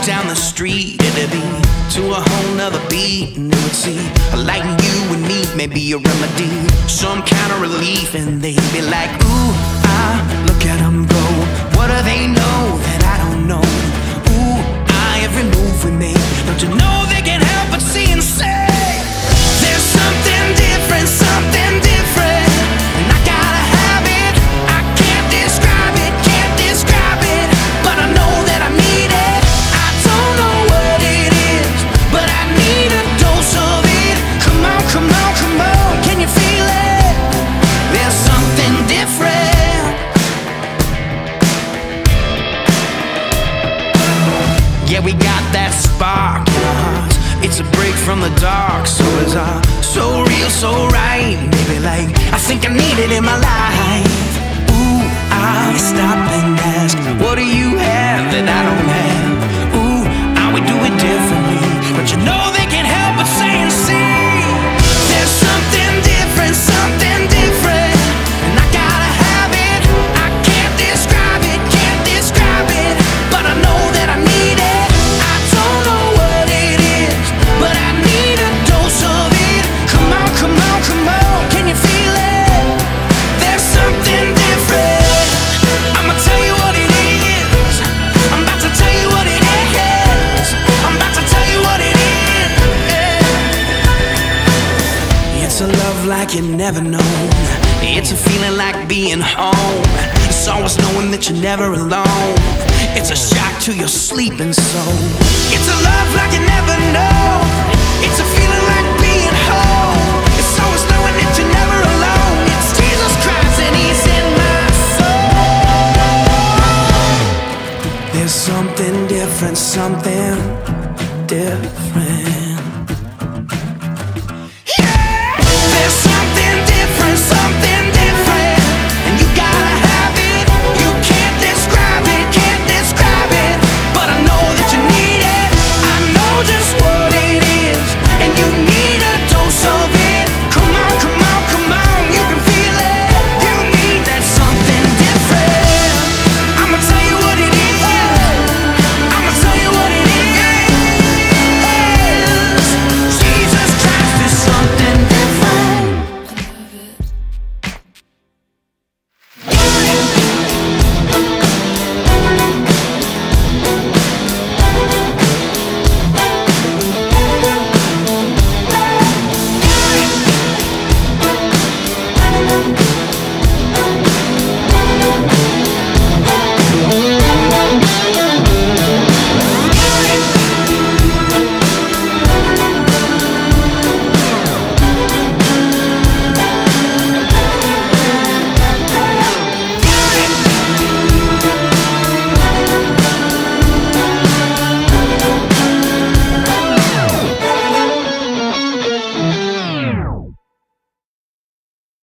down the street, it'd be to a whole nother beat, and it would see a light in you and me, maybe a remedy, some kind of relief, and they'd be like, ooh, ah, look at them go. What do they know that I don't know? Ooh, ah, every move we make, don't you know they can't help but see and say, there's something different, something different, and I gotta have it. I can't describe it, can't describe it, but I know that I need it. I don't know what it is, but I need a dose of it. Come on, come on, come on, can you feel it? There's something different. Yeah, we got that spark in our hearts. It's a break from the dark, so is our so real, so right. Maybe like, I think I need it in my life. Ooh, I'll stop and ask, what do you have that I don't have? Ooh, how we do it differently, but you know they can't help but say and see, there's something different, something different, and I gotta have it. I can't describe it, can't describe it, but I know that I need it. I don't know what it is, but I need a dose of it. Come on, come on, come on, can you feel it? There's something different. I'ma tell you what it is. I'm about to tell you what it is. I'm about to tell you what it is. It's a love like you never known. It's a feeling like being home. It's always knowing that you're never alone. It's a shock to your sleeping soul. It's a love like you never know. It's a feeling like being home. It's always knowing that you're never alone. It's Jesus Christ and He's in my soul. There's something different, something different.